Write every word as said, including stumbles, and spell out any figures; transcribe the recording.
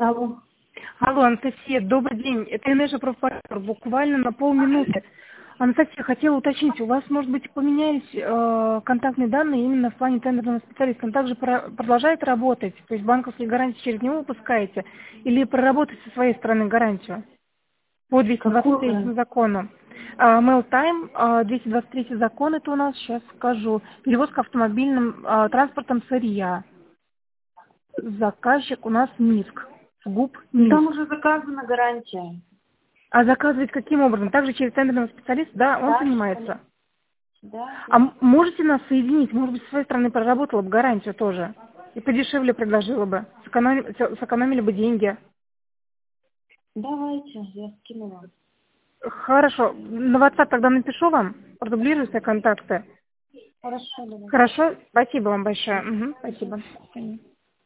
Алло. Алло, Анастасия, добрый день. Это Инеша Профайлер, буквально на полминуты. Анастасия, хотела уточнить, у вас, может быть, поменялись э, контактные данные именно в плане тендерного специалиста? Он также про- продолжает работать? То есть банковские гарантии через него выпускаете? Или проработать со своей стороны гарантию? По двести двадцать третьему Какую? закону. А, Mail Time, а, двести двадцать третий закон, это у нас, сейчас скажу, перевозка автомобильным а, транспортом сырья. Заказчик у нас МИСК, ГУП Ну там МИСК. уже заказана гарантия. А заказывать каким образом? Также через тендерного специалиста, да, он Да, занимается. конечно. Да, А да. м- можете нас соединить? Может быть, с своей стороны проработала бы гарантию тоже. И подешевле предложила бы. Сэкономи- с- Сэкономили бы деньги. Давайте, я скину вам. Хорошо. На WhatsApp тогда напишу вам. Продублирую все контакты. Хорошо, давайте. Хорошо. Спасибо вам большое. Мгм, спасибо. До свидания.